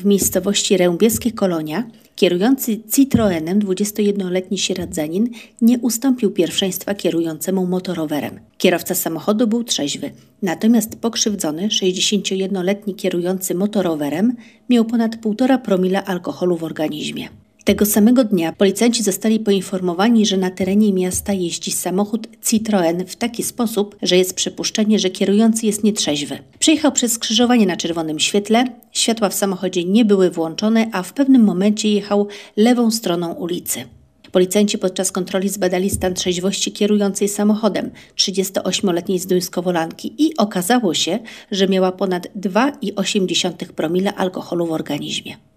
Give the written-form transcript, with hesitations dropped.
miejscowości Rębieskie Kolonia kierujący Citroenem 21-letni sieradzanin nie ustąpił pierwszeństwa kierującemu motorowerem. Kierowca samochodu był trzeźwy, natomiast pokrzywdzony 61-letni kierujący motorowerem miał ponad 1,5 promila alkoholu w organizmie. Tego samego dnia policjanci zostali poinformowani, że na terenie miasta jeździ samochód Citroen w taki sposób, że jest przypuszczenie, że kierujący jest nietrzeźwy. Przejechał przez skrzyżowanie na czerwonym świetle, światła w samochodzie nie były włączone, a w pewnym momencie jechał lewą stroną ulicy. Policjanci podczas kontroli zbadali stan trzeźwości kierującej samochodem 38-letniej Zduńsko-Wolanki i okazało się, że miała ponad 2,8 promila alkoholu w organizmie.